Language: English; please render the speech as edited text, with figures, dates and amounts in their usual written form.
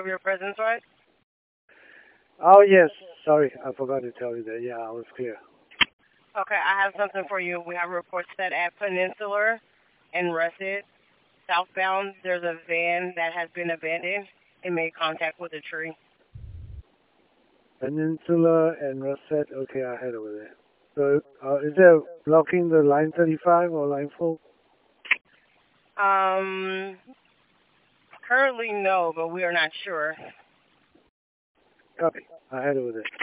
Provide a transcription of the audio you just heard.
of your presence, right? Oh, yes. Sorry, I forgot to tell you that. Yeah, I was clear. Okay, I have something for you. We have reports that at Peninsular and Russet, southbound, there's a van that has been abandoned and made contact with a tree. Peninsula and Russet. Okay, I head over there. So, is there blocking the line 35 or line 4? Um, Currently no, but we are not sure. Copy. I head over there.